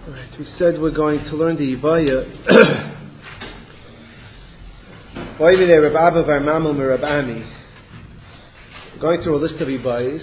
Right, we said we're going to learn the Ibaya. Boivine Reb Abba Varmamel Merab Ami. We're going through a list of Ibayas.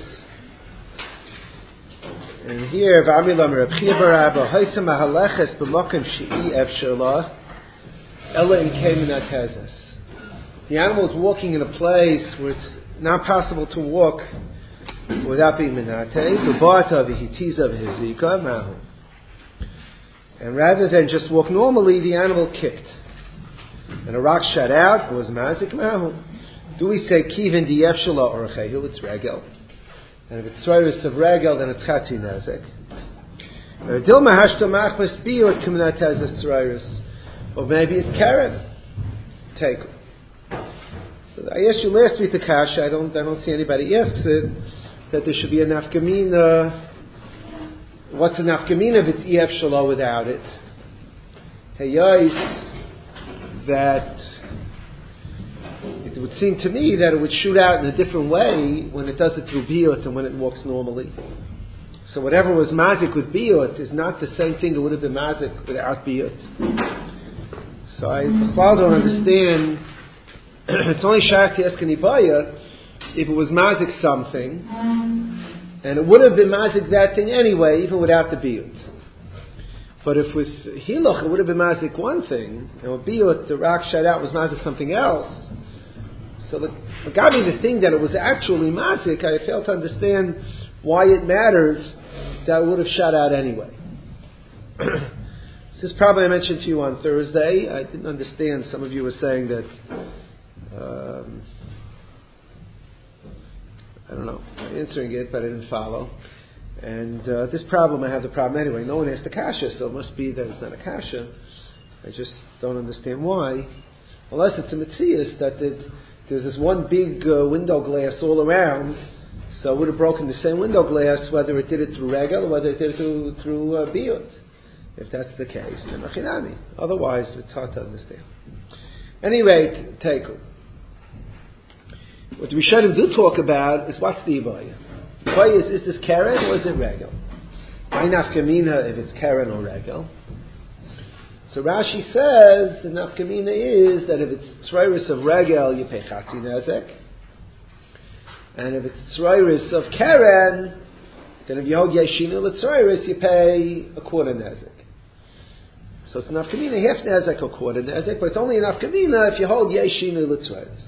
And here, V'amilam Reb Chia Bar Abba, Haisa Mahaleches B'mokim She'i Efshar La, Ella in Keminat Hezes. The animal is walking in a place where it's not possible to walk without being Minate, B'bata V'hitiza V'hizika Mahu. And rather than just walk normally, the animal kicked. And a rock shot out, it was mazik mahu. Do we say kivin di'ef shala orchehu? It's regel. And if it's tzroirus of regel, then it's chatzi nezik. Dilma hashto machmas biyot kiminat hazes tzroirus. Or maybe it's karen. Take. So I asked you last week the kasha. I don't see anybody asks it that there should be a nafkamina. What's a nafkamina if it's ef shala without it? Heyais. That it would seem to me that it would shoot out in a different way when it does it through biyut than when it walks normally. So whatever was mazik with biyut is not the same thing that would have been mazik without biyut. So I don't understand. It's only shayach to ask an ibaya if it was mazik something, and it would have been mazik that thing anyway, even without the biyut. But if with hiloch it would have been mazik one thing, and with biyut the rock shot out was mazik something else. So the thing that it was actually mazik, I fail to understand why it matters that it would have shot out anyway. This is probably I mentioned to you on Thursday. I didn't understand. Some of you were saying that I don't know, answering it, but I didn't follow. And this problem, I have the problem anyway. No one asked the kasha, so it must be that it's not a kasha. I just don't understand why. Unless it's a metzias that there's this one big window glass all around, so it would have broken the same window glass whether it did it through regel or whether it did it through biyut. If that's the case, then achinami. Otherwise, it's hard to understand. Anyway, teku. What the Rishonim do talk about is what's the ibaya. Why is this keren or is it regel? Why nafkamina if it's keren or regel? So Rashi says the nafkamina is that if it's tzroirus of regel, you pay chatzi nezek, and if it's tzroirus of keren, then if you hold yeshinu l'tzroirus, you pay a quarter nezek. So it's nafkamina half nezek or quarter nezek, but it's only a nafkamina if you hold yeshinu l'tzroirus.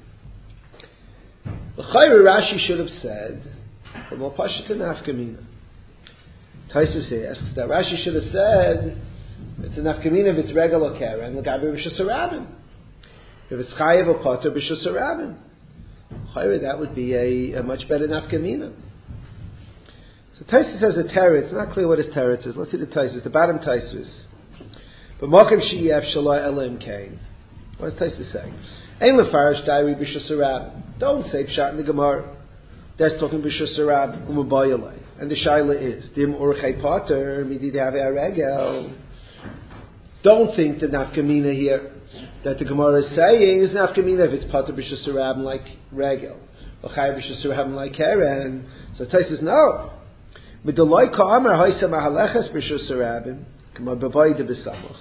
The Chayre Rashi should have said, the more pashut and nafkamina. Taisus asks that Rashi should have said it's a nafkamina if it's regel or keren, l'gabe b'shus harabim. If it's chayev or potter b'shus harabim. Chayre, that would be a much better nafkamina. So Taisus has a teretz. It's not clear what his teretz is. Let's see the Taisus. The bottom Taisus. But mokem she'ef shalai elim kain. What does Taisus say? Ein lefarish dairi b'shus harabim. Don't say pshat in the Gemara. That's talking b'shus harabim u'mabayalei. And the shaila is dim orchei potter midid havei regel. Don't think the nafkamina here that the Gemara is saying is nafkamina if it's potter b'shus harabim like regel or chay b'shus harabim like keren. So Tais says no. Midoloi ka'amar haisa mahaleches b'shus harabim k'ma b'vayde b'samach.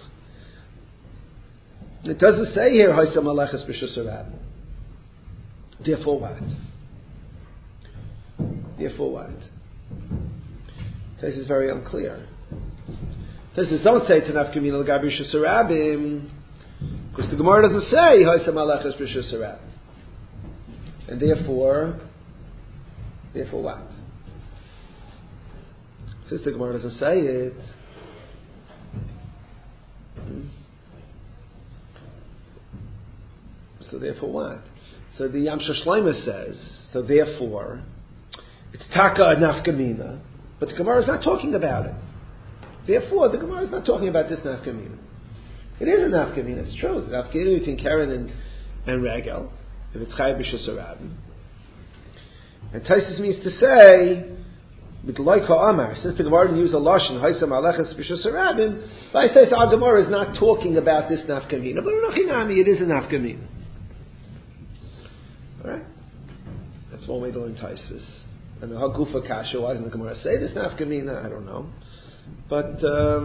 It doesn't say here haisa mahaleches b'shus harabim. Therefore what? Therefore what? This is very unclear. This is don't say to nafkamina l'gabi b'shus harabim because the Gemara doesn't say haisa malachas b'shus harabim, and therefore what? Since the Gemara doesn't say it, so therefore what? So the Yamsha Shleima says, so therefore it's taka nafkamina. But the Gemara is not talking about it. Therefore, the Gemara is not talking about this nafkamina. It is a nafkamina. It's true. It's a nafkamina between keren and regel. If it's chay b'shus harabim. And Taisus means to say, b'dloi ka'amar, since the Gemara didn't use a lashon, haisa malachas b'shus harabim, by Taisus, our Gemara is not talking about this nafkamina. But it is a nafkamina. Alright? That's one way to learn Taisus. And the Hagufa Kasha, why doesn't the Gemara say this nafkamina? I don't know. But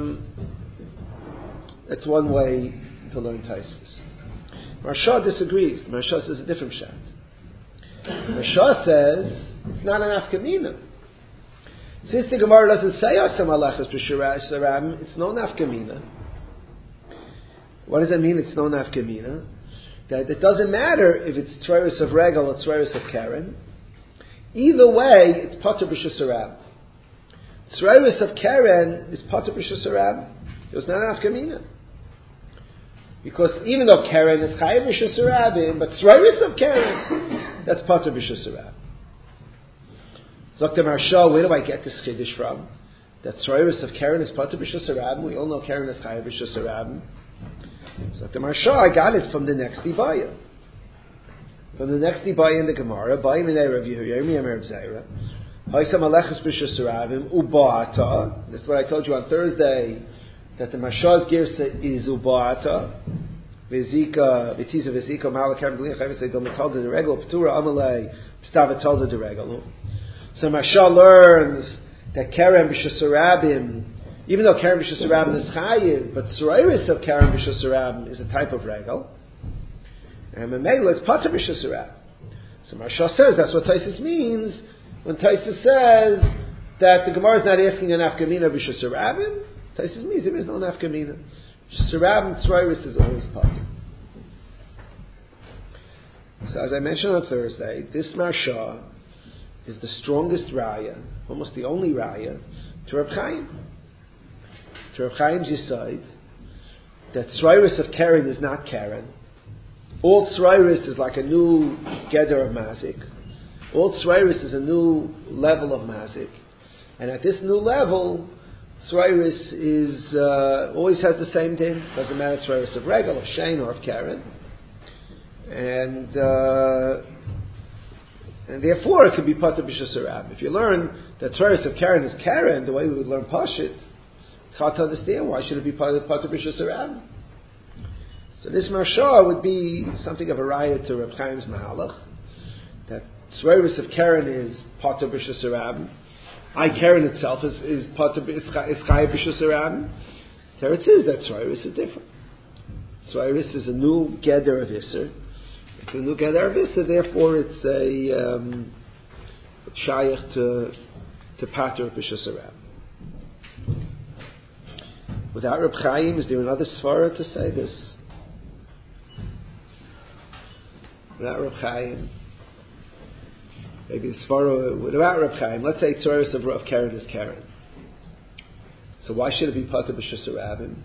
it's one way to learn Taisus. Marsha disagrees. Marsha says a different pshat. Marsha says it's not an afkamina. Since the Gemara doesn't say Asam Alachas B'Sharabim, it's no nafkamina. What does that mean? It's no nafkamina. That it doesn't matter if it's Tzreiris of Regal or Tzreiris of Karen. Either way, it's Pater B'Shasarab. Tzreiris of Karen is Pater B'Shasarab. It's not an afkamina. Because even though Karen is Chayav B'Shasarabim, but Tzreiris of Karen, that's Pater B'Shasarab. Dr. Marsha, where do I get this chiddush from? That Tzreiris of Karen is Pater B'Shasarabim. We all know Karen is Chayav B'Shasarabim. So Dr. Marsha, I got it from the next Ibaya. From the next Ibaya in the Gemara, Ba'im in Erev Yehurim Erev Zayra, Haisam Alechus B'Shasarabim, Uba'ata. This is what I told you on Thursday, that the Marsha's Girsa is Uba'ata. V'zika, V'tiza V'zika, Malakam B'lin Chayav Seidom Metalda the Regel, P'tura Amalei, P'stav the Regel. So Marsha learns that Karen B'Shasarabim, even though Karen B'Shasarabim is Chayiv, but Tzreiris of Karen B'Shasarabim is a type of Regel. And Memela it's Pater B'Shasarabim. So Marsha says that's what Taisus means when Taisus says that the Gemara is not asking an Afkamina B'Shasarabim. Taisus means there is no Afkamina. B'Shasarabim, Tzreiris is always Pater. So as I mentioned on Thursday, this Marsha is the strongest raya, almost the only raya, to Reb Chaim. To Reb Chaim's Yesod, that Tzreiris of Karen is not Karen. All Tzreiris is like a new Geder of Mazik. All Tzreiris is a new level of Mazik. And at this new level, Tzreiris is, always has the same din. Doesn't matter Tzreiris of Regel, of Shein, or of Karen. And therefore it could be Pater B'Shasarab. If you learn that Tzreiris of Karen is Karen, the way we would learn Pashit, it's hard to understand why should it be Pater B'Shasarab. So this Marsha would be something of a raya to Reb Chaim's Mahalach, that Tzreiris of Karen is Pater B'Shasarab. Karen itself is Chayav B'Shasarab. There it is that Tzreiris is different. Tzreiris is a new Geder of Isser. It's a new Geder of Isser, therefore it's a Shayach to Pater B'Shasarab. Without Reb Chaim, is there another svara to say this? Without Reb Chaim, maybe the svara without Reb Chaim. Let's say Tzreiris of Karen is Karen. So why should it be Pater B'Shasarabim?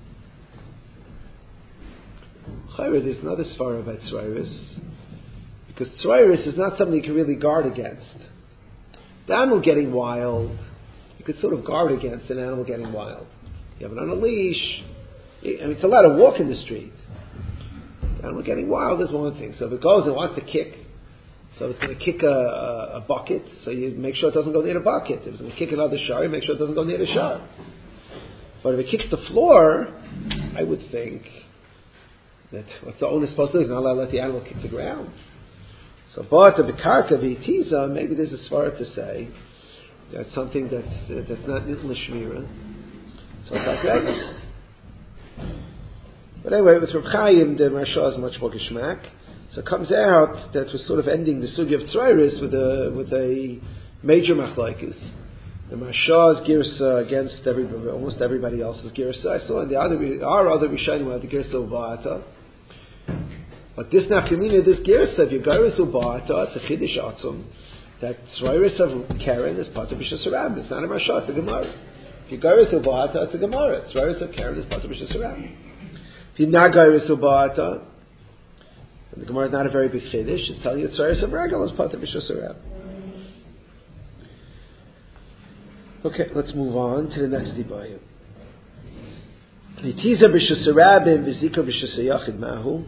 There's another svara about Tzreiris, because Tzreiris is not something you can really guard against. The animal getting wild, you could sort of guard against an animal getting wild. You have it on a leash. It's allowed to walk in the street. The animal getting wild is one thing. So if it goes and wants to kick, so it's going to kick a bucket, so you make sure it doesn't go near the bucket. If it's going to kick another shar, you make sure it doesn't go near the shar. But if it kicks the floor, I would think that what's the owner supposed to do is not allowed to let the animal kick the ground. So, but the bekarka v'itiza, maybe there's a svara to say that's something that's not nitl l'shmira. So it's like that. But anyway, with Reb Chaim, the Marsha is much more geschmack. So it comes out that we're sort of ending the sugi of Tzreiris with a major machlokes. The Marsha's girsa against almost everybody else's girsa. I saw in our other Rishonim had the girsa uba'ata. But this nafkamina, this girsa, if you girsa uba'ata, it's a chiddush atzum. That Tzreiris of Karen is Pater B'Shasarabim. It's not a Marsha, it's a Gemara. If you Gairis Uba'ata, it's a Gemara. Tzreiris of Karen is Pater B'Shasarabim. If you're not Gairis Uba'ata, and the Gemara is not a very big chiddush, it's telling you Tzreiris of Regel is Pater B'Shasarabim. Okay, let's move on to the next Dibaya. V'tiza B'Shasarabim v'zika B'Shasayachid mahu.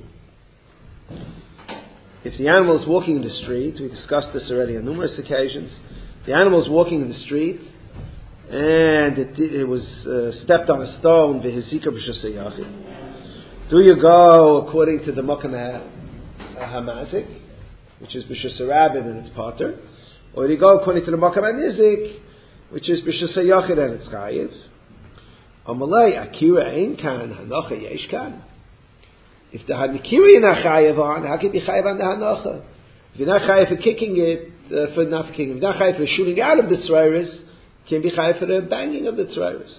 If the animal is walking in the street, we discussed this already on numerous occasions, the animal is walking in the street, and it was stepped on a stone, v'hizika b'shasayachid. Do you go according to the Makam HaMazik, which is b'shasarabim and it's Pater, or do you go according to the Makam HaNizik, which is b'shasayachid and it's Chayiv? Amalei akira ein kan hanocha yesh kan. If the Hanakiri you're not chayav on, how can you be chayav on the Hanacha? If you're not chayav for kicking it, for not kicking, if you're not chayav for shooting out of the tzrairis, you can't be chayav for the banging of the tzrairis.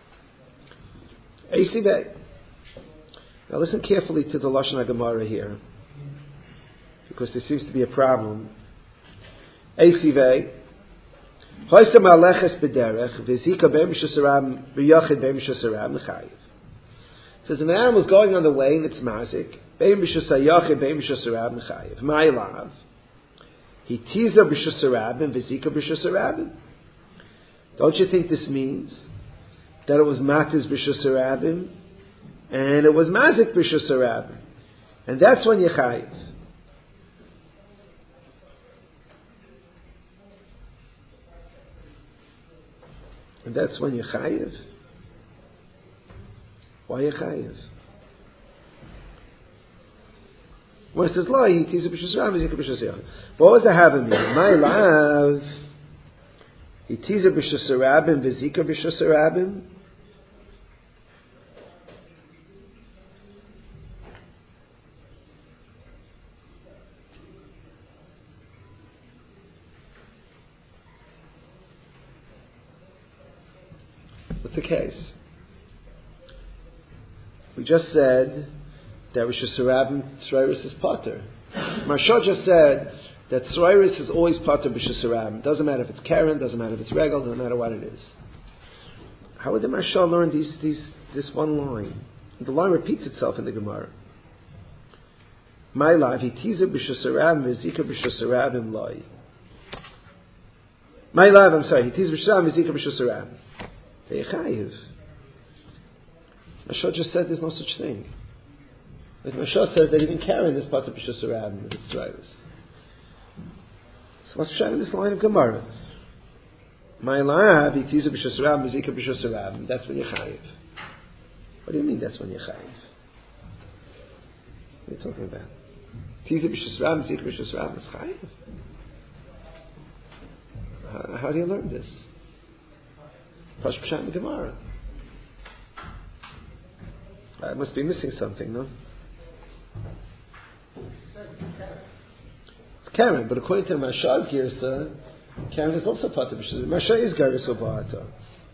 Eisivei. Now listen carefully to the Lashon HaGemara here, because there seems to be a problem. Eisivei. Hoysam aleches b'derech, v'zika b'emishus aram, v'yachid b'emishus aram, l'chayiv. Says an animal is going on the way and it's mazik. Bein b'shus hayachid, bein b'shus harabim chayiv. Ma'ilav. He tiza b'shus harabim, v'zika b'shus harabim. Don't you think this means that it was matiz b'shus harabim and it was mazik b'shus harabim, and that's when you chayiv. And that's when you chayiv. Why you chayiv? Well, it says lo, he tiza b'shus harabim, v'zika b'shus harabim. But what was the having mean? My love, he tiza b'shus harabim, v'zika b'shus harabim. What's the case? We just said that Rishus Harabim Tzrairis is Potter. Marsha just said that Tzrairis is always Potter B'Rishus Harabim. Doesn't matter if it's Karen, doesn't matter if it's Regal, doesn't matter what it is. How would the Marsha learn this one line? The line repeats itself in the Gemara. My life, he teaser B'Rishus Harabim, v'zika B'Rishus Harabim loy. My life, I'm sorry, he teaser B'Rishus Harabim, v'zika B'Rishus Harabim. Chayiv. Marsha just said there's no such thing. Like Marsha says that even Karen is part of B'Shus Harabim and its drivers. So what's shown in this line of Gemara? My lab, he teases B'Shus Harabim, Zika B'Shus Harabim. That's when you chayiv. What do you mean that's when you chayiv? What are you talking about? Teases B'Shus Harabim, Zika B'Shus Harabim is chayiv. How do you learn this? Pash Pshat in Gemara. I must be missing something, no? It's Karen, but according to Marsha's Girsa, Karen is also part of B'Shus. Marsha is Garis or Ba'ata. So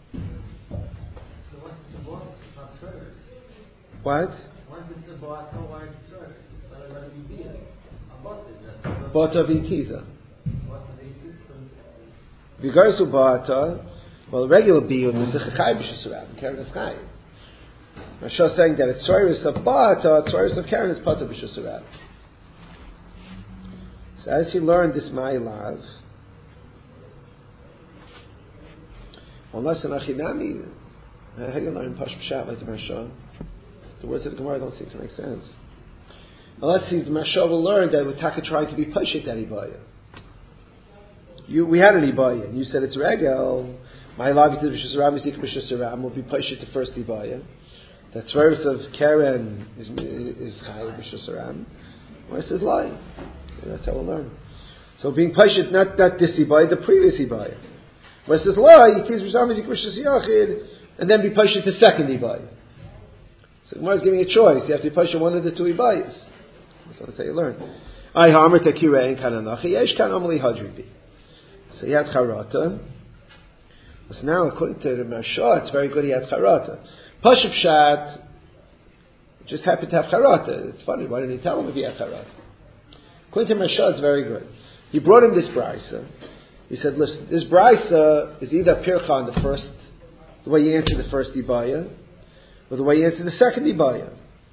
once it's a Ba'ata, it's not Tzrairis. What? Once it's a Ba'ata, why is it Tzrairis? It's not allowed to be being. Ba'ata v'itiza. Ba'ata v'itiza. V'garis or Ba'ata, well, the regular biyun is a chayv b'shus harabim. Karen is chayv. Marsha is saying that it's tzrairis of Ba'ata, tzrairis of Karen is pata b'shus harabim. So as you learn this ma'ilav, unless in Achinami, how do you learn Pash Pshat like the Marsha? The words of the Gemara don't seem to make sense. Unless the Marsha will learn that with Taka trying to be Pashet that Ibaya. We had an Ibaya, and you said it's Regel. My lobby to B'Shus Harabim, Zika B'Shus Harabim will be Pashet the first Ibaya. The tzrairis of Karen is Chayav B'Shus Harabim. Well, it says lie. So that's how we'll learn. So being Pashet, not this Ibaya, the previous Ibaya. Well, it says lie, Yikiz B'Shus Harabim, Zika B'Shus Yachid, and then be Pashet the second Ibaya. So Gemara is giving a choice. You have to be Pashet one of the two Ibayas. That's how you learn. I hammer takira and kananachi yesh kan amali hadribi. So he had charata. So now, according to the Marsha, it's very good he had charata. Pashup Pshat just happened to have charata. It's funny. Why didn't he tell him if he had charata? According to Marsha, it's very good. He brought him this brisa. He said, "Listen, this brisa is either pircha on the first, the way you answer the first ibaya, or the way you answer the second ibaya."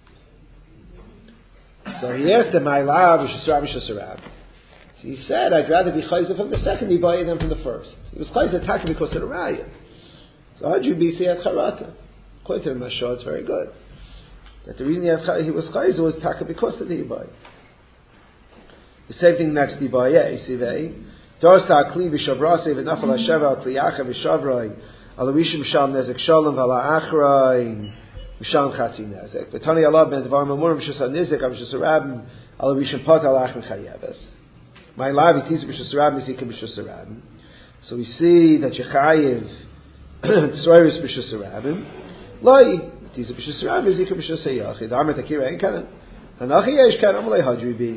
So he asked him, "My love, B'Shus Harabim." So he said, "I'd rather be chayzer from the second ibaya than from the first." He was chayzer taka because of the raya. So how'd you be say at charata? According to the Marsha, it's very good. That the reason he was chayzer was taka because of the ibaya. The same thing next ibaya. Isivei darsa akli b'shavrase v'nafal hasheva al kliyacha b'shavroi al rishim shal nezek shalom v'ala achrain v'shal chatzi nezek v'tani Allah ben dvar mamurim b'shus ha-nizek b'shus harabim al rishim pot al achrain chayeves. My life it is b'shus harabim zika b'shus harabim. So we see that Yechayev tzrairis b'shus harabim Loi, Tiza B'Shus Rabbi, Zika B'Shus Yachid. Amar Takira Ein Kanan. Hanachi Yesh Kanan, Amalei Hadri Bi.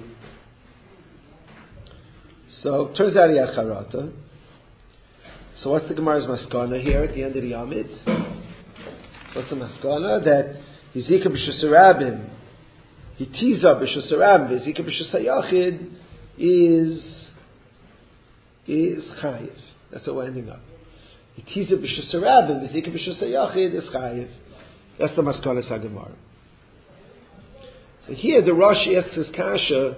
So, it turns out he had Charata. So what's the Gemara's Maskana here at the end of the Yamid? What's the Maskana? That Yizika B'Shus Rabbim, Yitiza B'Shus Rabbim, Yizika B'Shus Yachid is Chayiv. That's what we're ending up. Yitiza B'Shus Rabbim, Yizika B'Shus Yachid is Chayiv. That's the Maskana Sagamar. So here the Rosh asks his kasha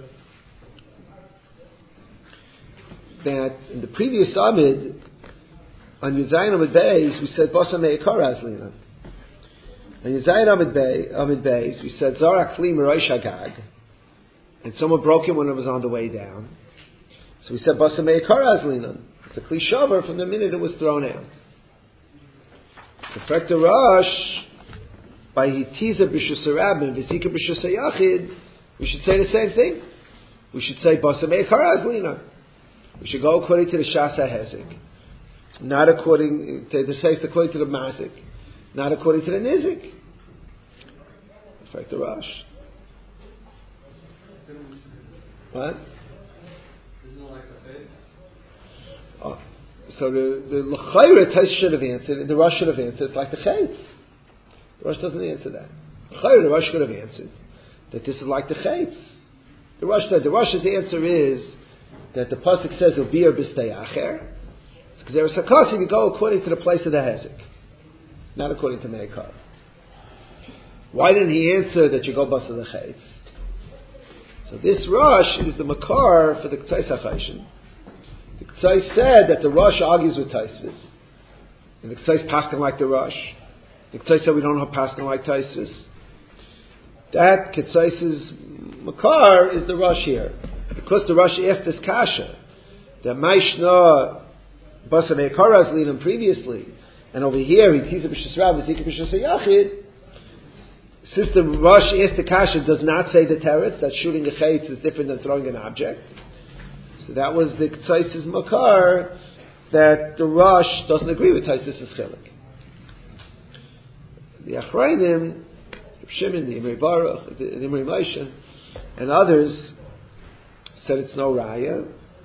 that in the previous Amid, on Yuzayin Amid Beis, we said Basa Me'ikar Azlina. On Yuzayin Amid Beis, we said Zara Kli Merosh Hagag, and someone broke him when it was on the way down. So we said Basa Me'ikar Azlina. It's a Kli Shavar from the minute it was thrown out. The fact of Rosh, by Hitiza B'Shus Rabim, V'Zika B'Shus Yachid, we should say the same thing. We should say Basa Me'ikar Azlina. We should go according to the Shas HaHezik. Not according to the Seis, according to the Mazik. Not according to the Nizik. In fact, the Rosh. What? Isn't it like the face? Oh. So the L'chayra Tais should have answered, and the Rosh should have answered, it's like the Chetz. The Rosh doesn't answer that. L'chayra, the Rosh could have answered that this is like the Chetz. The Rosh said, the Rosh's answer is that the pasuk says "Ubir b'stei acher." Because there is a custom you go according to the place of the hezek, not according to Meikar. Why didn't he answer that you go basa the chetz? So this Rosh is the makar for the K'tzais HaChayshin. The K'tzais said that the Rosh argues with Taisvis, and the K'tzais paskin like the Rosh. The K'tzais said we don't have paskin like Taisvis. That K'tzais's makar is the Rosh here. Because the Rosh asked this kasha, that Maishna Basa Me'ikaraz Linam previously, and over here he Tiza B'Shus Rav, Zika B'Shus Yachid. Since the Rosh asked the kasha does not say the teretz that shooting a chayitz is different than throwing an object. So that was the K'tzais's makar that the Rosh doesn't agree with Taisvis' chilik. The Achrayim, Shimon, the Imrei Baruch, the Imrei Moshe, and others said it's no raya,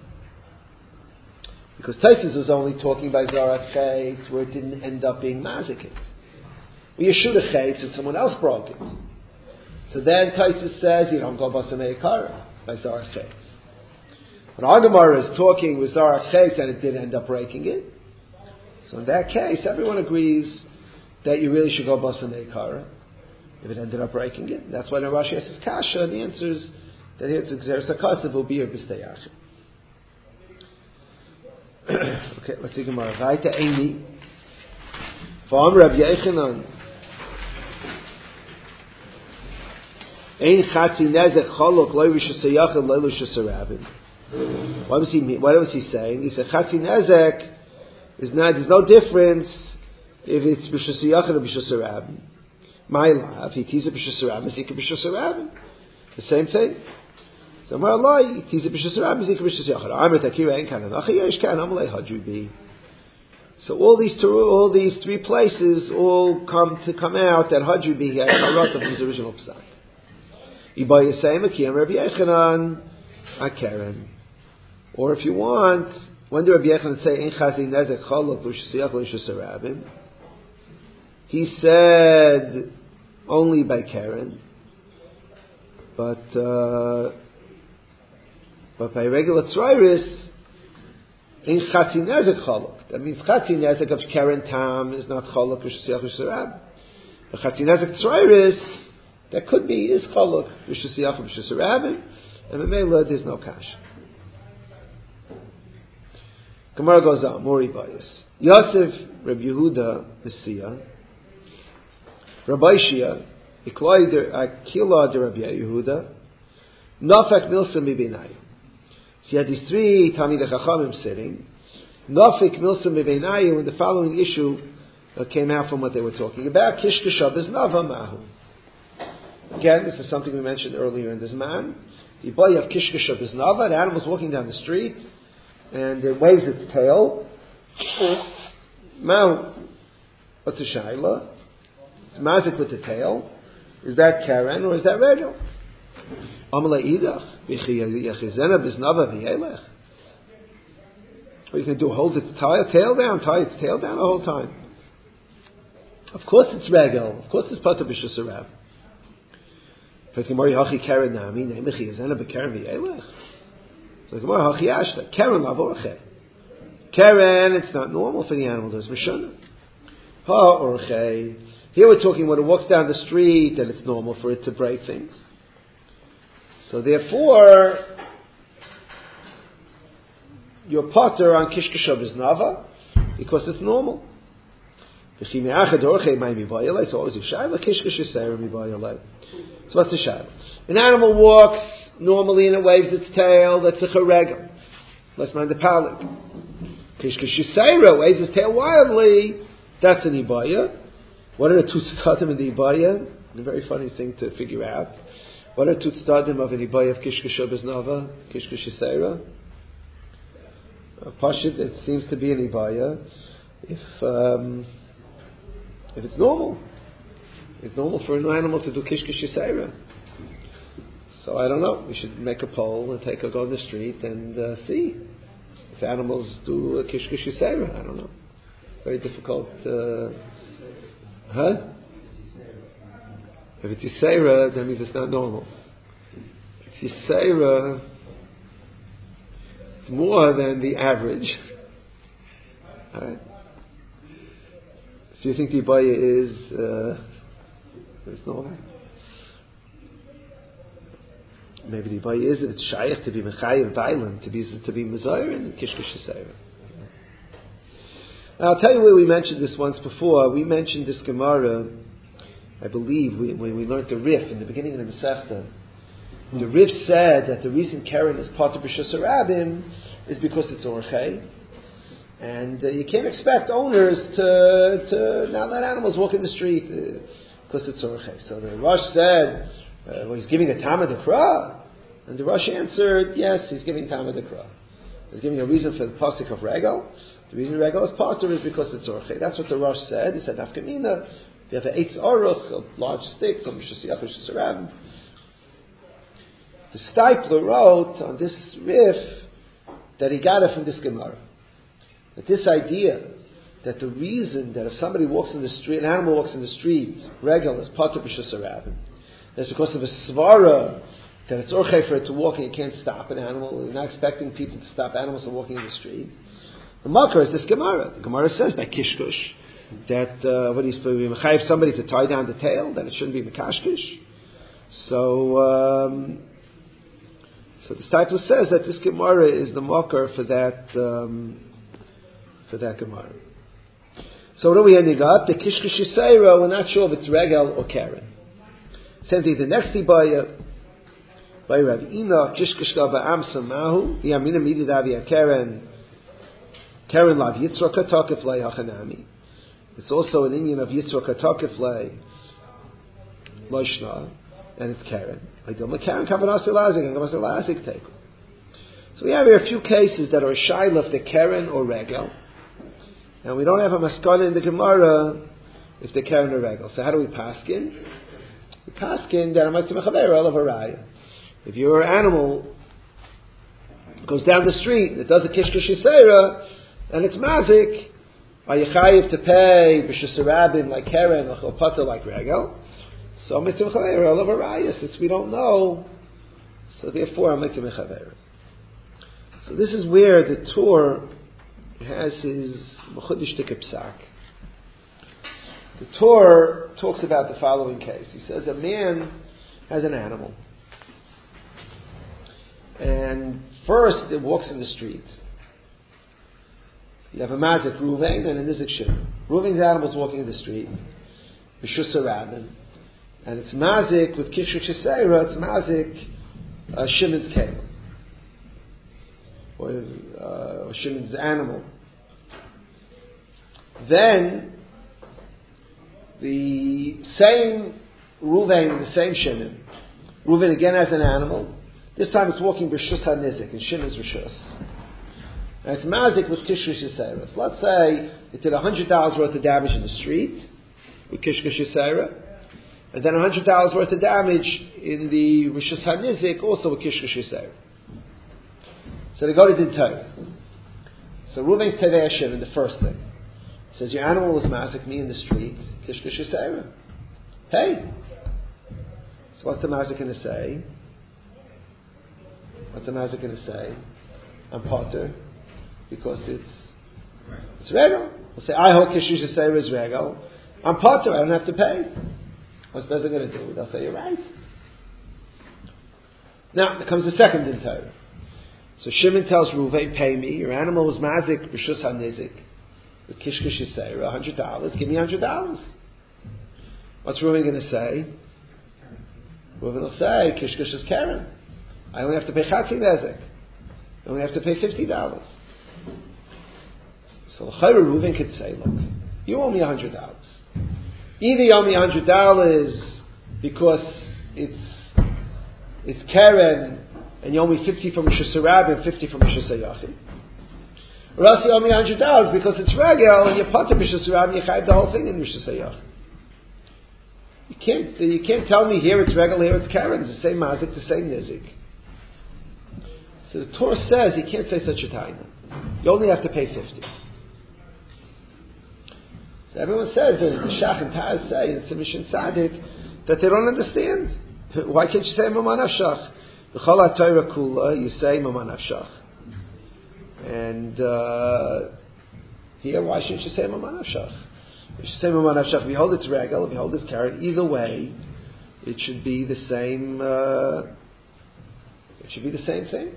because Taisus was only talking by Zarat Chayes where it didn't end up being mazikin. Well, you shoot a Chayes and someone else broke it. So then Taisus says you don't go Basamei Kara by Zarat Chayes. But Agamar is talking with Zarat Chayes and it did end up breaking it. So in that case, everyone agrees that you really should go Basamei Kara if it ended up breaking it. That's why the Rashi asks Kasha, and the answer is that here it's Xeris HaKasav will be your B'stei. Okay, let's see Gemara. Vaita Eini. V'am Rav Yechanan. Ein Chatzi Nezek Cholok Lo Rishus Hayachid Lo Rishus Harabim. What was he mean? What was he saying? He said Chatzi Nezek is not. There's no difference if it's Rishus Hayachid or Rishus Harabim. My love, he teases B'Shus Harabim, he can B'Shus Harabim. The same thing. So Amar Allah, Tiza B'Shus Harabim, Zika B'Shus Yachid. Amar Takira Ein Kanan Achi Yesh Kan Amalei Hadri Bi. So all these three places all come out that Hadri Bi had Harata from his original psak. Iba Yisayim Akiyam Rabbi Yechanan Akeren. Or if you want, when did Rabbi Yechanan say Ein Chazi Nezek Cholok B'Shus Yachid B'Shus Harabim? He said only by Karen, but by regular tzrairis, in Chatzi Nezek Cholok. That means Chatzi Nezek of Karen Tam is not Cholok Rishus Yachid Rishus. But Chatzi Nezek tzrairis, that could be is Cholok Rishus Yachid Rishus, and the Mela there's no kash. Gemara goes on, Mori Bayis. Yosef Rabbi Yehuda Messiah. Rabbi Shia, Akila de Rabbi Yehuda, Nafek Milsa Mibinai. So you had these three Talmidei Chachamim sitting. Nafek Milsa Mibinai, when the following issue came out from what they were talking about, Kishka Shabbos Nava Mahu. Again, this is something we mentioned earlier in this man. You have Kishka Shabbos Nava, the animal's walking down the street, and it waves its tail. Now, what's a shaila? It's mazik with the tail. Is that keren or is that regel? Amalei idach v'chiyachizena biznava v'yelech. What you can do? Hold its tail down, tie its tail down the whole time. Of course it's regel. Of course it's patur b'shus harab. But Gemara hachi keren nami ne'mechi yizena b'keren v'yelech. So Gemara hachi ashta keren lavorche. Keren, it's not normal for the animal. There's mishana. Ha orche. Here we're talking when it walks down the street and it's normal for it to break things. So therefore, your potter on kishkashav is nava because it's normal. So what's the shadow? An animal walks normally and it waves its tail. That's a charegel. Let's mind the palik. Kishkashisaira waves its tail wildly. That's an ibaya. What are the two stadim in the ibaya? A very funny thing to figure out. What are two stadim of an ibaya of kishkashav biznava? Kishkashisaira? Pashit, it seems to be an ibaya if it's normal. It's normal for an animal to do kishkashisaira. So I don't know. We should make a poll and go on the street and see if animals do a kishkashisaira. I don't know. Very difficult. If it's Yisera, that means it's not normal. If it's Yisera, it's more than the average. Alright? So you think the Ibaya is normal? Maybe the Ibaya is if it's Shaykh to be Mechayev Bailam, to be Mizayr and Kishkish Yisera. Now, I'll tell you where we mentioned this once before. We mentioned this Gemara, I believe, when we learned the Rif in the beginning of the Masechta. The Rif said that the reason Keren is patur b'shus harabim is because it's orchei, and you can't expect owners to not let animals walk in the street because it's orchei. So the Rosh said, well, he's giving a Tamid Akra, and the Rosh answered, yes, he's giving Tamid Akra. He's giving a reason for the pasuk of Regel. The reason Regel is patur is because it's orchei. That's what the Rosh said. He said, Nafkamina, if you have an eitz aruch, a large stick, from Mishasiyach Mishasarab. The Stipler wrote on this Rif that he got it from this Gemara. That this idea, that the reason that if somebody walks in the street, an animal walks in the street, Regel is patur b'shusarab, that's because of a svara, that it's orchei for it to walk and you can't stop an animal. You're not expecting people to stop animals from walking in the street. The makar is this Gemara. The Gemara says by kishkush that what he's supposed to be somebody to tie down the tail, that it shouldn't be mekashkish. So the Stipler says that this Gemara is the makar for that Gemara. So what are we ending up? The kishkush yisayra, we're not sure if it's regel or keren. Same thing. The next ibaya by Rav Ina kishkush gaba amsa mahu yamina mididavi keren. Keren lav yitzra katokif lei hachanami. It's also an Indian of yitzra katokif lei loishna, and it's keren. Keren kavanasi lazik and kavanasi lazik take. So we have here a few cases that are shaila if they're keren or regel, and we don't have a maskana in the Gemara if they're keren or regel. So how do we paskin? We paskin that amatzi mechaber olav haraya. If your animal goes down the street, it does a kishkush yisera, and it's mazik, are you chayiv to pay b'shus harabim like keren or chopata like regel? So mitzvah mechaber olav haraya, since we don't know, so therefore mitzvah mechaber. So this is where the Torah has his mechudish psak. The Torah talks about the following case. He says a man has an animal, and first it walks in the street. You have a mazik Ruvain and a nizik Shimon. Ruvain's animal is walking in the street, b'shus harabim, and it's mazik with kishuk sheseira. It's mazik Shimon's kelim, or Shimon's animal. Then the same Ruvain and the same Shimon. Ruvain again has an animal. This time it's walking b'shus hanizik and Shimon's rishus. And it's mazik with kishus yisayras. Let's say it did $100 worth of damage in the street, with Kishkish Yisera, and then $100 worth of damage in the Rishus HaNizik, also with Kishkish Yisera. So they go to Din Torah. So Ruvain's Tevei Hashem in the first thing. It says, your animal was mazik me in the street, Kishkish Yisera. Hey! So what's the mazik going to say? What's the mazik going to say? I'm potter, because it's regal. We'll say, I hold Kishkish Yisera is regal. I'm potter, I don't have to pay. What's Bezin going to do? They'll say, you're right. Now, there comes the second Din Torah. So Shimon tells Ruvain, pay me. Your animal was mazik b'shus hanizik with kishkish yisera, $100. Give me $100. What's Ruvain going to say? Ruvain will say, kishkish is keren. I only have to pay chatzi nezik. I only have to pay $50. So l'chayra Ruvain could say, look, you owe me $100. Either you owe me $100 because it's keren, and you owe me 50 from Rishus Harabim and 50 from Rishus Hayachid. Or else you owe me $100 because it's regel and you're part of Rishus Harabim, you chayv the whole thing in Rishus Hayachid. You can't tell me here it's regel, here it's keren. It's the same mazik, the same nizik. So the Torah says you can't say such a taina. You only have to pay 50. So everyone says that the Shach and Taz say in Simishin Tzadik that they don't understand. Why can't you say Maman Avshach? B'chol HaTorah Kula, you say Maman Avshach. And here, why shouldn't you say Maman Avshach? You should say Maman Avshach. Behold, it's regal. Behold, it's carrot. Either way, it should be the same. It should be the same thing.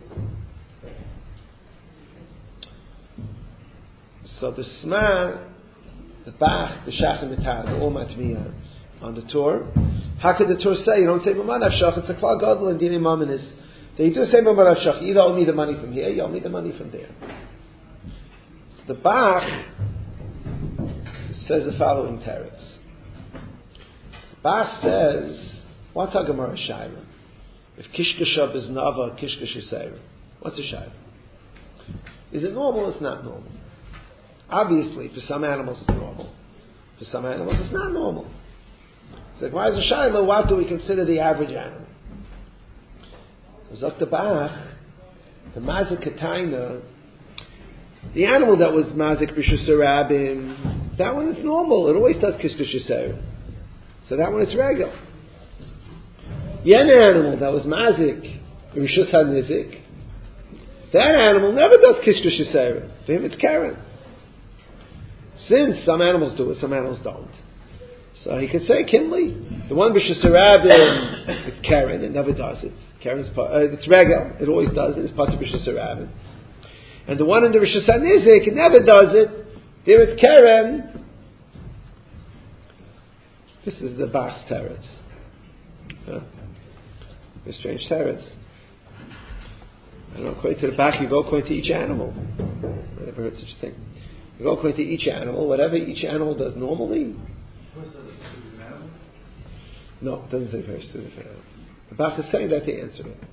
So the Sma, the Bach, the Shach, and the Taz, all matmiya on the Torah. How could the Torah say you don't say Maman Avshach? It's a klal gadol in Dinei Mamonis. They do say Maman Avshach. You either owe me the money from here, you owe me the money from there. So the Bach says the following teretz. Bach says, what's a Gemara Shaila? If Kishkashab is Nava, Kishkash is Seira. What's a Shaila? Is it normal? It's not normal. Obviously, for some animals it's normal. For some animals it's not normal. So why is a Shaila? What do we consider the average animal? Dr. Bach, the Mazik Kataina, the animal that was Mazik B'Shus Harabim, that one is normal. It always does Kishkish Yisera. So that one is regal. The other animal that was Mazik B'Shus HaNizik, that animal never does Kishkish Yisera. For him it's keren. Since some animals do it, some animals don't. So he could say Kinley. The one B'Shus Harabim, it's keren. It never does it. It's regal. It always does it. It's part of Rishus Harabim. And the one in the Rishus HaNizik, it never does it. There it's keren. This is the Bach's teretz. The strange teretz. I don't know, according to the Bach, you go according to each animal. I never heard such a thing. You go according to each animal, whatever each animal does normally. No, it doesn't say first to the animal. The Bach is saying that to answer it.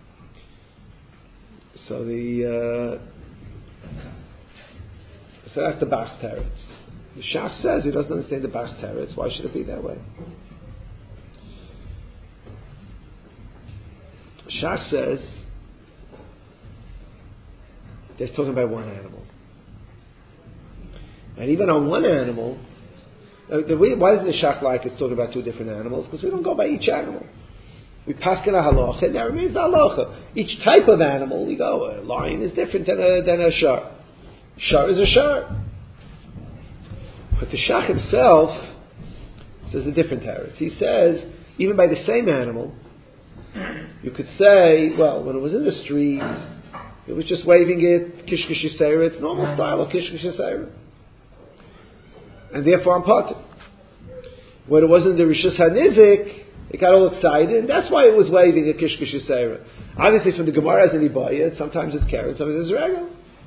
So so that's the Bach's teretz. The Shach says he doesn't understand the Bach's teretz. Why should it be that way? The Shach says they're talking about one animal. And even on one animal, why doesn't the Shach like it's talking about two different animals? Because we don't go by each animal. We pass in a halacha, and that remains the halacha. Each type of animal, we go, a lion is different than a shar. Shar is a shar. But the Shach himself says a different teretz. He says, even by the same animal, you could say, well, when it was in the street, it was just waving it, kishkish yisera, it's normal style of kishkish yisera. And therefore I'm potter. When it was in the Rishus HaNizik, it got all excited, and that's why it was waving a kishkish yisera. Obviously, from the Gemara as an ibaya, sometimes it's keren, sometimes it's regal.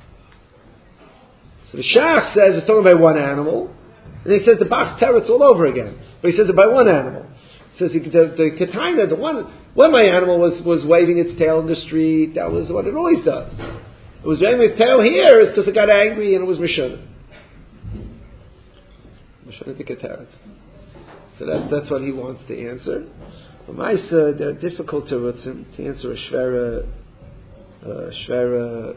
So the Shach says it's talking about one animal, and he says the Bach's teretz all over again. But he says it by one animal. He says the Kataina, the one, when my animal was waving its tail in the street, that was what it always does. It was waving its tail here, it's because it got angry and it was Mishunah. Mishunah the Kataretz. So that's what he wants to answer. But Maisa, they're difficult to answer a shvera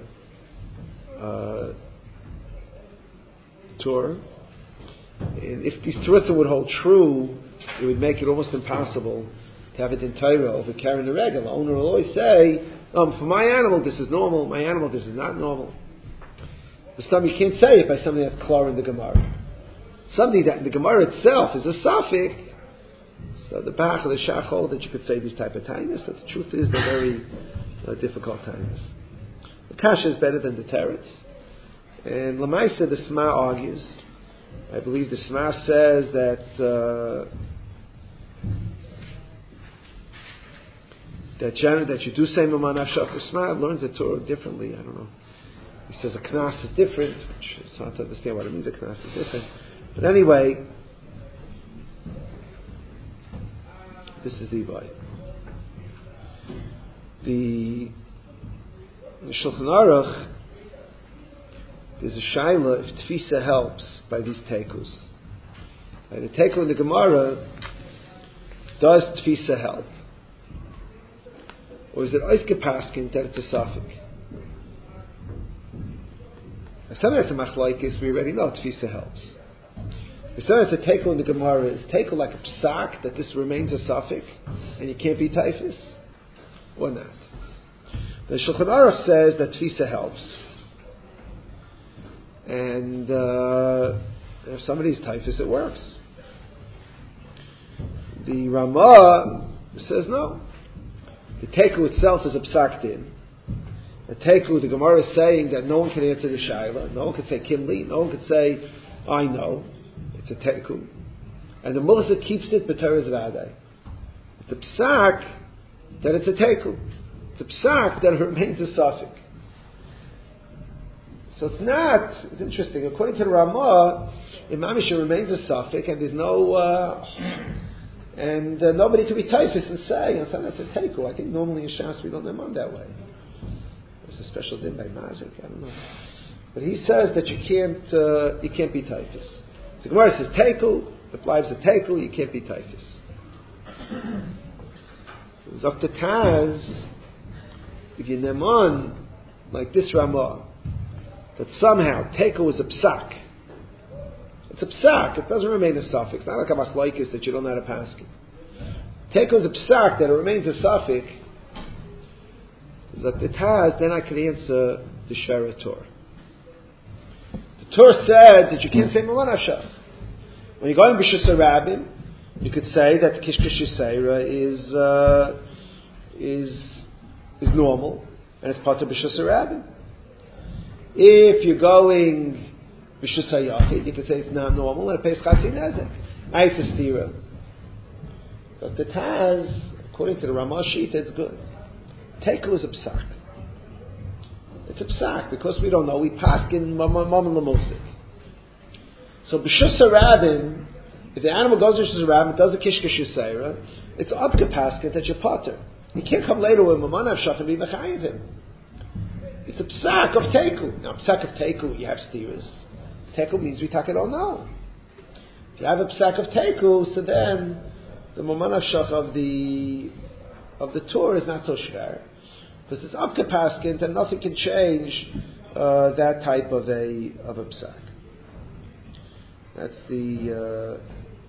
Torah. And if these Terutzim would hold true, it would make it almost impossible to have it in Torah over carrying the regel. The owner will always say, for my animal this is normal, my animal this is not normal. The stuff you can't say it by something that's klar in the Gemara. Something that in the Gemara itself is a suffix. So the Bach or the Shach hold that you could say these type of tainas, but the truth is they're very difficult tainas. The Kasha is better than the Teretz. And Lamaisa, the Sma argues. I believe the Sma says that you do say Maman Afshach. The Sma learns the Torah differently. I don't know. He says a Knas is different, which is hard to understand what it means. A Knas is different. But anyway, this is the Ibai. The Shulchan Aruch, there's a shaila if Tfisa helps by these tekus. And the teku in the Gemara, does Tfisa help? Or is it Oiske Paskin that it's a suffix? Something that's a machlaikis, we already know Tfisa helps. If something that's a teku in the Gemara, is teku like a psak, that this remains a suffix, and you can't be typhus? Or not? The Shulchan Aruch says that Tfisa helps. And if somebody's typhus, it works. The Ramah says no. The teku itself is a psak din. The teku, the Gemara is saying that no one can answer the shaila. No one can say kimli. No one can say I know. It's a teku. And the Mulsa keeps it b'teres v'adai. It's a psak that it's a teku. It's a psak that it remains a suffix. So it's interesting. According to the Ramah, Imamisha remains a suffix, and there's no, nobody can be typhus and say, and something that's a teku. I think normally in Shas we don't name on that way. There's a special din by Mazik, I don't know. But he says that you can't be typhus. So Gemara says teku, the applies to teku, you can't be typhus. So Dr. Taz, if you name on like this Ramah, that somehow teku is a psak. It's a psak. It doesn't remain a suffix. Not like a machlaikis that you don't know how to pass it. Teku is a psak that it remains a suffix. That it has, then I can answer the Shara Torah. The Torah said that you can't say Maman Afshach. When you're going B'Shus Rabim, you could say that the Kishkish Yisera is normal and it's part of B'Shus Rabim. If you're going B'Shus HaYachid, you could say it's not normal and it pays Chatzi Nezek. Ayat Estira. But the Taz, according to the Ramah Shita, it's good. Teku is a psak. It's a psak because we don't know. We paskin Maman Lamosik. So B'Shus HaRabim, if the animal goes to B'Shus HaRabim, it does a Kishkish Yisera, it's up to paskin that you're potter. You can't come later with Maman Avshach and be mechayiv him. It's a psak of teku. Now, psak of teku, you have steers. Teku means we don't know. If you have a psak of teku, so then the Maman Avshach of the Torah is not so shver. Because it's up kapaskint and nothing can change that type of a psak. That's the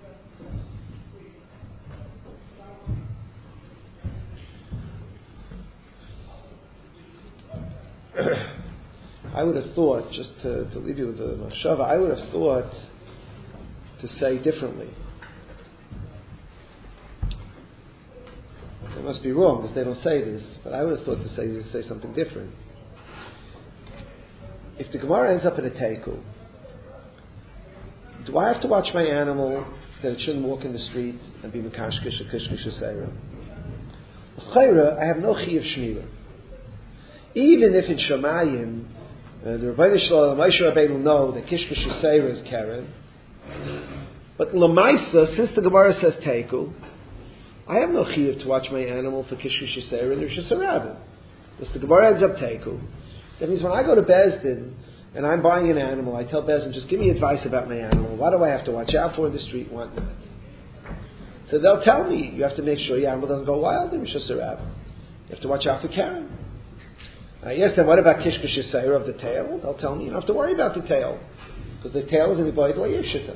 I would have thought, just to leave you with a mashava, I would have thought to say differently. They must be wrong because they don't say this, but I would have thought to say something different. If the Gemara ends up in a teku, do I have to watch my animal that it shouldn't walk in the street and be mekashkish or kishkish or seira? L'chayra, I have no chi of shmira. Even if in Shamayim, the Rabbeinu Shalom, Moshe Rabbeinu know that kishkish or seira is keren, but l'maisa, since the Gemara says teku, I have no chiyuv to watch my animal for kishkish yisera and Rishus Harabim. Because the Gemara ends up teku. That means when I go to Bezdin and I'm buying an animal, I tell Bezdin, just give me advice about my animal. What do I have to watch out for in the street? What not? So they'll tell me, you have to make sure your animal doesn't go wild in Rosh Hashanah. You have to watch out for Karen. Yes, then what about Kishkush Yisayr of the tail? They'll tell me you don't have to worry about the tail, because the tail is in the Boyd Layishita.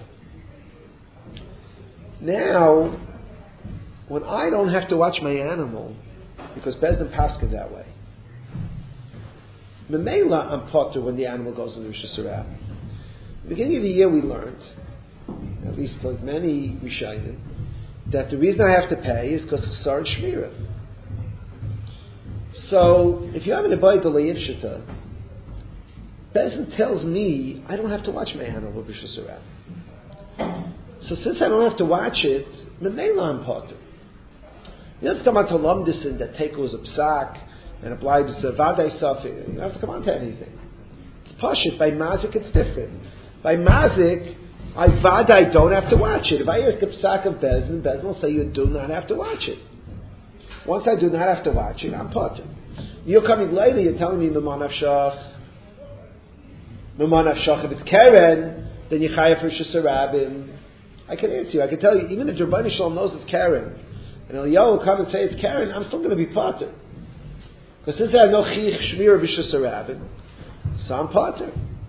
Now, when I don't have to watch my animal, because Bezdin Paskin that way, Memela I'm potter when the animal goes in the Rosh Hashanah. At the beginning of the year we learned, at least like many Rishonim, that the reason I have to pay is because Chasar and Shmirah. So, if you have an Abayt L'Yev Shita, Bezdin tells me I don't have to watch my animal with Rosh Hashanah. So since I don't have to watch it, Memela I'm potter. You don't have to come on to Lamdisin that Teko is a psak and applied to Vadai Safi. You don't have to come on to anything. It's Pashit. By Mazik it's different. By Mazik, I Vadai don't have to watch it. If I ask a psak of Bezdin, Bezdin will say you do not have to watch it. Once I do not have to watch it, I'm potter. You're coming later, you're telling me Maman Afshach. If it's Karen, then you Chayav for Shasarabim. I can answer you. I can tell you, even if Rabbi Shalom knows it's Karen, and Eliyahu will come and say it's Karen, I'm still going to be potter. Because since I have no Chiyich Shmir B'Shasarabim, so I'm potter.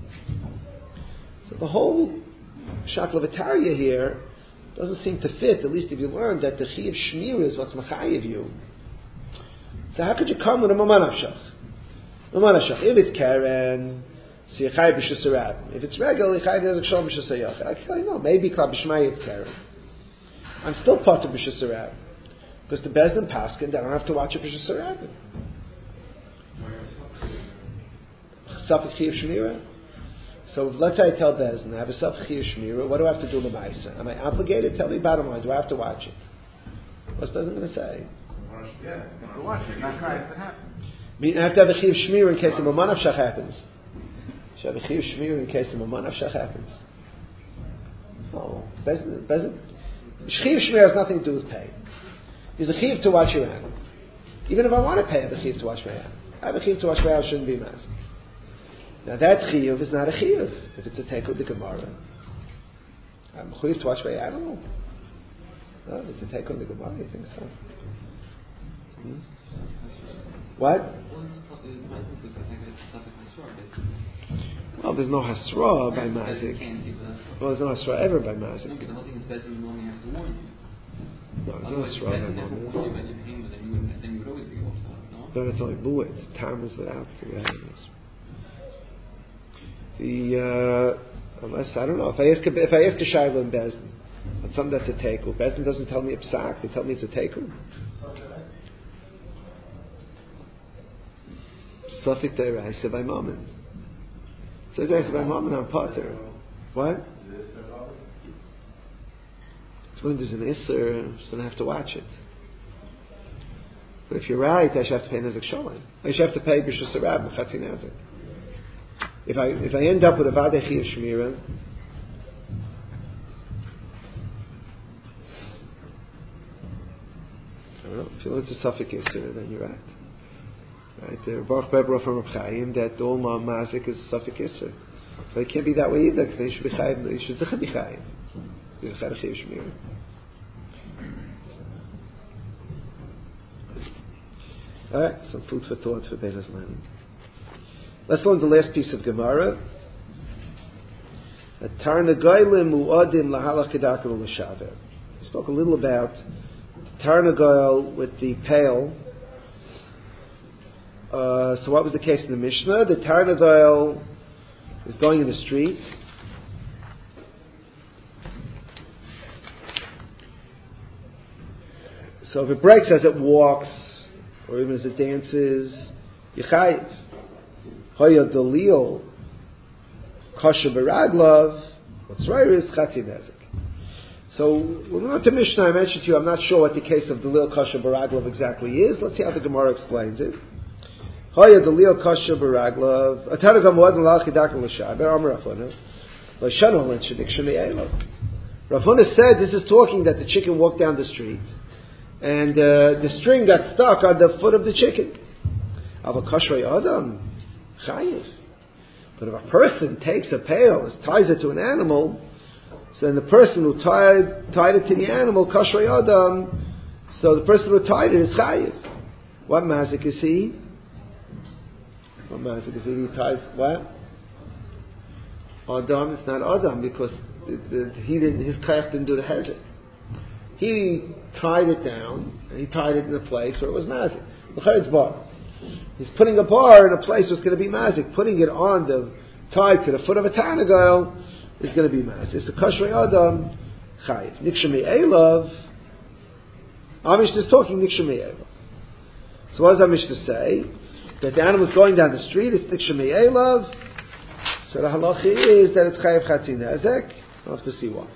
So the whole Shaklavataria here doesn't seem to fit, at least if you learn that the Chiyich Shmir is what's Machayev you. So how could you come with a Maman Afshach? Maman Afshach, if it's Karen, so you Chayav B'Shasarabim. If it's regular, you Chayav Nezek Shalom B'Shasayach. I can tell you, no, maybe Klab B'Shmai it's Karen. I'm still potter B'Shasarabim. Because the Bezdin Paskin, I don't have to watch a Rosh Hashanah. Safek Chiyuv Shmira. So let's say I tell Bezdin, I have a Safek Chiyuv Shmira, what do I have to do l'maisa? Am I obligated? Tell me bottom line, do I have to watch it? What's Bezdin going to say? Yeah, you have to watch it, not try it to happen. I mean, I have to have a Chiyuv Shmira in case a Maman Afshach happens. Should I have a Chiyuv Shmira in case a Maman Afshach happens? No. Chiyuv Shmira has nothing to do with pay. There's a chiyuv to watch your animal. Even if I want to pay, I have a chiyuv to watch my animal. I have a chiyuv to watch my animal, shouldn't be masked. Now that chiyuv is not a chiyuv. If it's a take of the Gemara, I'm a chiyuv to watch my animal. No, if it's a take of the Gemara, you think so? What? Well, there's no hasra by mazik. Well, there's no hasra ever by mazik. No, but the whole thing is better than normally have to warn you. No, it's not strong. Then you would always be able to, no? No, it's only buit. Time is without the unless I don't know. If I ask a shayla in Bezdin, on something that's a teku, Bezdin doesn't tell me a psak. They tell me it's a teku. Sufik de'iraisa by mammon. So de'iraisa by mammon on potter. What? When there's an Isser, so I don't have to watch it. But if you're right, I should have to pay Nezek Shalom. I should have to pay B'Shus Sarab, M'chatzi Nezek. If I end up with a Vadei Chiyuv Shmira, I don't know, if you learn to Sufik Isser, then you're right. Right? Baruch Bebra from Reb Chaim, that all Mazik is Sufik Isser. So it can't be that way either, because they should be Chaim, they should be Chaim. There's a Chiyuv Shmira. Alright, some food for thought for Beis Hazmanim. Let's learn the last piece of Gemara. Tarnagoylim mu'adim lahalach kedaka l'shaver. We spoke a little about the Tarnagoyl with the pail. So what was the case in the Mishnah? The Tarnagoyl is going in the street. So if it breaks as it walks, or even as it dances, Yechayiv. Hoya Dalil, Kasha Baraglav, what's right is Chatzi Nezek. So when we went to Mishnah, I mentioned to you, I'm not sure what the case of Dalil Kasha Baraglav exactly is. Let's see how the Gemara explains it. Hoya Dalil Kasha Baraglav, Atana Gamod and Lal Chidak L'Shaber, Amar Rafuna, L'Shanu L'Shadik Shemei Elo. Rafuna said this is talking that the chicken walked down the street, and the string got stuck on the foot of the chicken. Avakashrei Adam, Chayiv. But if a person takes a pail, ties it to an animal, so So then the person who tied it to the animal, kashrei adam, so the person who tied it is chayiv. What mazik is he? What mazik is he? He ties what? Adam. It's not Adam because his kayach didn't do the hezek. He tied it down and he tied it in a place where it was mazik. L'chayet's bar. He's putting a bar in a place where it's going to be mazik. Putting it on tied to the foot of a tanagal is going to be mazik. It's a kashrei adam chayiv. Nikshemei elav. Our Mishnah is talking nikshemei elav. So what does our Mishnah say? That the animal is going down the street. It's nikshemei elav. So the halacha is that it's chayiv chatzi nezek. I'll have to see why.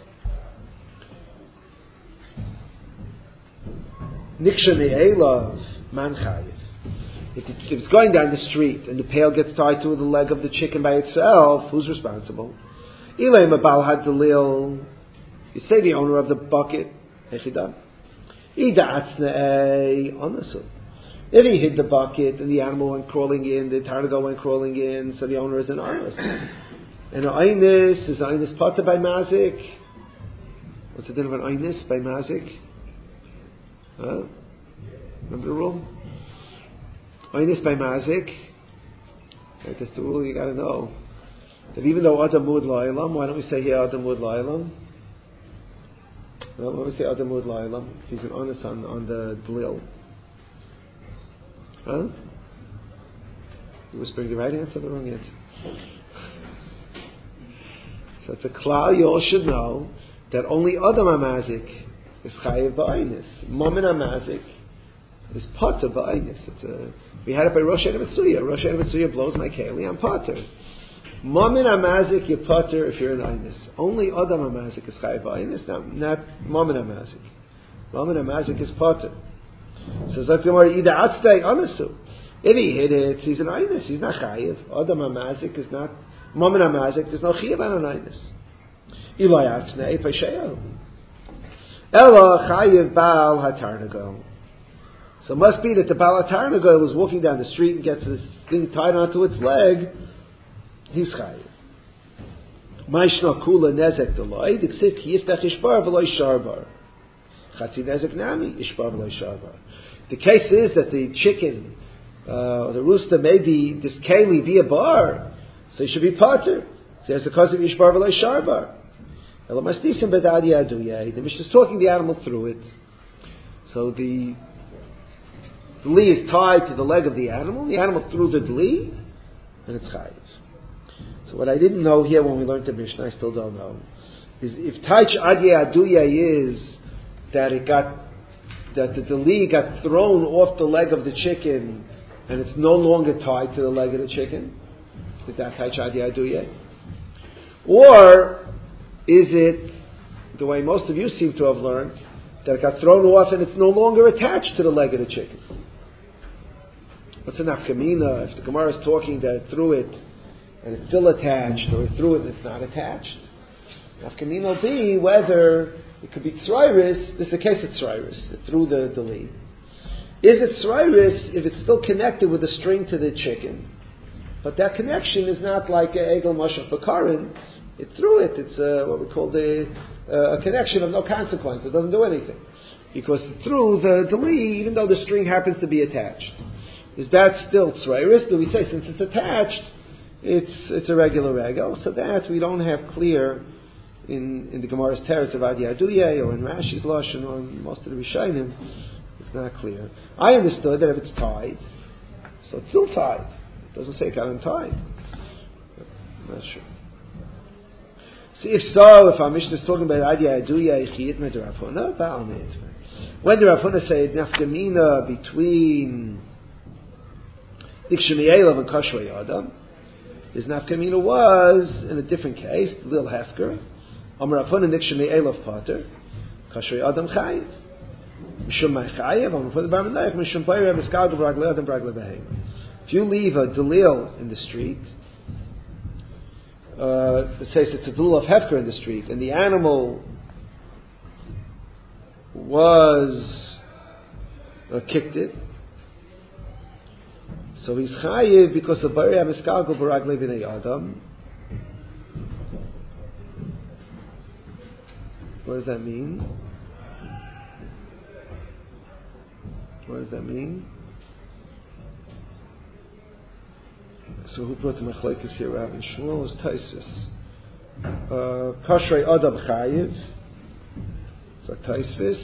Nikshemei elav man chayiv. If it's going down the street and the pail gets tied to the leg of the chicken by itself, who's responsible? Ilay mabal had delil. You say the owner of the bucket. Echidam. Ida atzne'ei onasul. If he hid the bucket and the animal went crawling in, the tarnagal went crawling in, so the owner is an honest. And an aynis is aynis pata by mazik. What's the din of an aynis by mazik? Huh? Remember the rule? Aynis by mazik. Right, that's the rule you got to know. That even though adam mud la'ilam, why don't we say here adam mud la'ilam? Well, why don't we say adam mud la'ilam? If he's an honest on the dlil. Huh? You whispering the right answer or the wrong answer? So it's a klal, you all should know that only Adam HaMazik is chayiv ba'aynis. Momin HaMazik is potter ba'aynis. We had it by Rosh Hashanah Mitzuya. Rosh Hashanah Mitzuya blows my keli, I'm potter. Momin HaMazik, you're potter if you're an aynis. Only Adam HaMazik is chayiv ba'aynis, not Momin HaMazik. Momin HaMazik is potter. So Zak Gemara, Ida Atztei Anasu. If he hit it, he's an aynis. He's not chayiv. Adam HaMazik is not Momin HaMazik. There's no chayiv on an aynis. Ilay Atztei Pesheyahu. Ela chayiv Baal HaTarnagal. So it must be that the Baal HaTarnagal is walking down the street and gets this thing tied onto its leg. He's chayiv. Ma'ishna kula nezek delay. Diksiv ki yiftach ishbar v'lo sharbar. Chatzi nezek nami ishbar v'lo sharbar. The case is that the chicken, the rooster made this keli be a bar, so he should be potter. So there's a cause of ishbar v'lo sharbar. Elamasnisim bedadi aduyeh. The Mishnah is talking the animal through it. So the dli is tied to the leg of the animal threw the dli, and it's chayiv. So what I didn't know here when we learned the Mishnah, I still don't know, is if taich adye aduye is that the dli got thrown off the leg of the chicken and it's no longer tied to the leg of the chicken, is that taich adye aduye? Or is it the way most of you seem to have learned, that it got thrown off and it's no longer attached to the leg of the chicken? What's an nafkamina? If the Gemara is talking that it threw it and it's still attached, or it threw it and it's not attached, nafkamina will be whether it could be tzrairis. This is the case of tzrairis. It threw the deli. Is it tzrairis if it's still connected with a string to the chicken, but that connection is not like a egel mashach bakarin? It threw it. It's what we call a connection of no consequence. It doesn't do anything because it threw the deli, even though the string happens to be attached. Is that still tzrairis? Do we say since it's attached, it's a regular regel? So that we don't have clear in the Gemara's teretz of Adi Aduye or in Rashi's Lashon or in most of the Rishonim. It's not clear. I understood that if it's tied, so it's still tied. It doesn't say it got untied. I'm not sure. See, if so, if our Mishnah is talking about Adi Aduye, Chiyit Me Rav Huna, Ba'al Me'itmer. When the Rav Huna said nafkamina between Nikshemei elav and kashrei adam, his nafkamina was in a different case, Lil Hefker. Amar Rav Huna Nikshemei elav pater, kashrei adam chayiv. Mishum mai chayiv, Amar Rav Huna bar Menayach, Mishum bayre v'skal b'ragle adam b'ragle b'heim. If you leave a delil in the street, it says it's a delil of Hefker in the street, and the animal was kicked it, so he's chayiv because of Bari HaMiskalgel B'Raglei B'nei Adam. What does that mean? What does that mean? So who brought the machlekes here? Rav and Shmuel is Taisus. Kashrei Adam Chayiv. So Taisvis.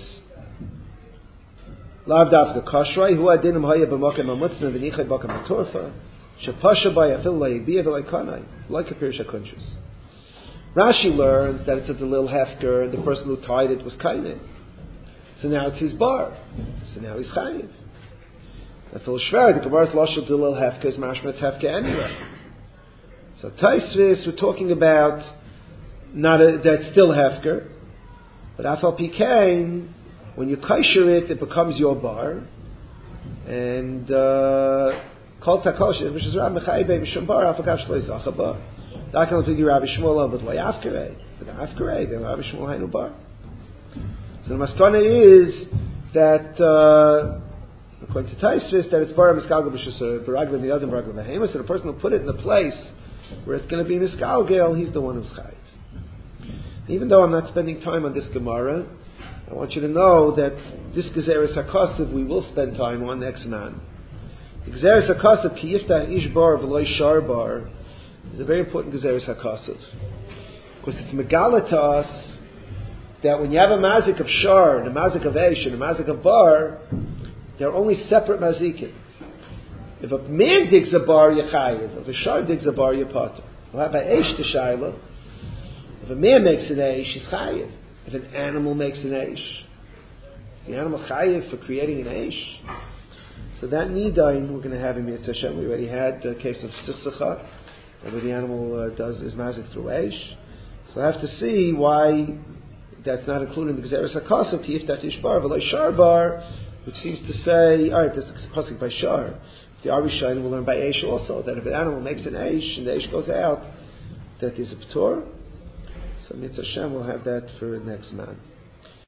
Lav Davka Kashrei. Hu Adinim Haya B'Makem HaMutzna V'Nichai Bakem HaTorfa. Shepasha B'Yafil La'Yibiyah V'La'Kanai. Like a Pirush HaKunshus. Rashi learns that it's a Delil Hefker, and the person who tied it was Kainin. So now it's his bar. So now he's Chayiv. That's a little shver. The Gemara's Lashon Delil Hefker is Mashmat Hefker anyway. So Taisvis, we're talking about that's still Hefker, but Afal Pikain, when you kaisher it becomes your bar, and Kol Takosh, which is Rav Mechai Bei Mishum Bar, Afal Kav Shloi Zachaba. That can figure Rabbi Shmuel but Lo Yafkerei. But Yafkerei, then Rabbi Shmuel Hainu Bar. So the Mastana is that, according to Taisvis, that it's Bar Miskalgel B'Shusar, Baraglim the other Baraglim Behema. So the person who put it in the place where it's going to be Miskalgel, he's the one who's Chayiv. Even though I'm not spending time on this Gemara, I want you to know that this Gezeres HaKasav we will spend time on next man. The Gezeres HaKasav Ki Yiftach Ish Bar V'Lo Shar Bar is a very important Gezeres HaKasav. Because it's Megala to us that when you have a mazik of Shar, and a mazik of Eish, and a mazik of Bar, they're only separate mazikim. If a man digs a bar, you're chayiv. If a Shar digs a bar, you're pater. Well, by Eish to Shaila, if a man makes an Eish, he's chayiv. If an animal makes an Eish, the animal chayiv for creating an Eish. So that Nidain we're going to have in Mitzvah Hashem. We already had the case of Sissacha, where the animal does his mazik through Eish. So I have to see why that's not included in the Gezeres HaKasav, Ki Yiftach Ish Bar V'Lo Shar Bar, which seems to say, alright, that's a pasuk by Shar. The Arishayin will learn by Eish also, that if an animal makes an Eish, and the Eish goes out, that is a P'tor. So Mitzvah Hashem will have that for next man.